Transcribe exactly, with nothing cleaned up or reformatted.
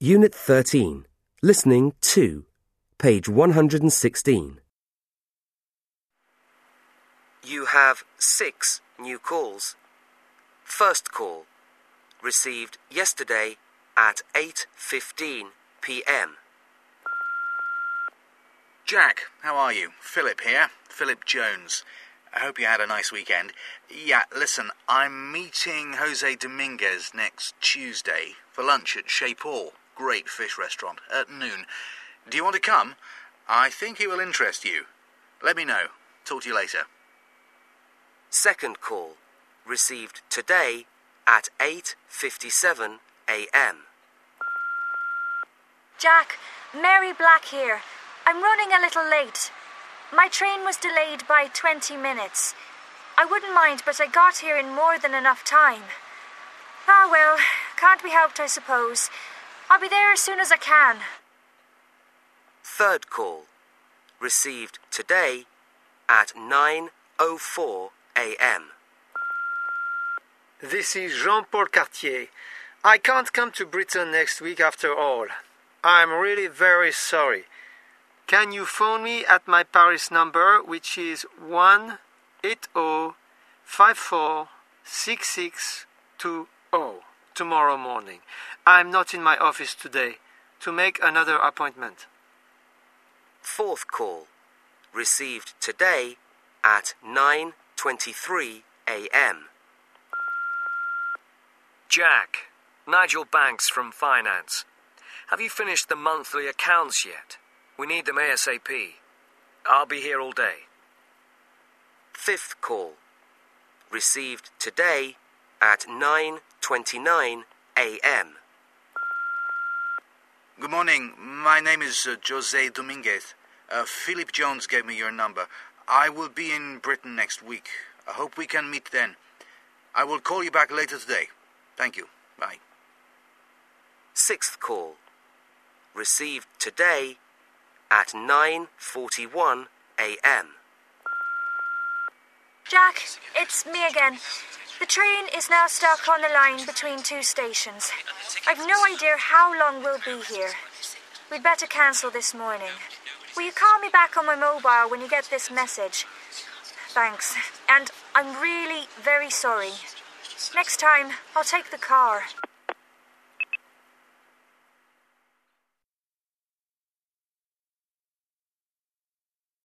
Unit thirteen, Listening two, page one hundred sixteen. You have six new calls. First call, received yesterday at eight fifteen p m Jack, how are you? Philip here. Philip Jones. I hope you had a nice weekend. Yeah, listen, I'm meeting Jose Dominguez next Tuesday for lunch at Chez Paul. Great fish restaurant, at noon. Do you want to come? I think he will interest you. Let me know. Talk to you later. Second call, received today at eight fifty-seven a m Jack, Mary Black here. I'm running a little late. My train was delayed by twenty minutes. I wouldn't mind, but I got here in more than enough time. Ah, well, can't be helped, I suppose. I'll be there as soon as I can. Third call, received today at nine oh four a m This is Jean-Paul Cartier. I can't come to Britain next week after all. I'm really very sorry. Can you phone me at my Paris number, which is one eight zero five four six six two zero, tomorrow morning? I'm not in my office today to make another appointment. Fourth call, received today at nine twenty-three a m Jack, Nigel Banks from Finance. Have you finished the monthly accounts yet? We need them ASAP. I'll be here all day. Fifth call, received today at nine twenty-nine a m Good morning. My name is uh, Jose Dominguez. Uh, Philip Jones gave me your number. I will be in Britain next week. I hope we can meet then. I will call you back later today. Thank you. Bye. Sixth call, received today at nine forty-one a m Jack, it's me again. The train is now stuck on the line between two stations. I've no idea how long we'll be here. We'd better cancel this morning. Will you call me back on my mobile when you get this message? Thanks. And I'm really very sorry. Next time, I'll take the car.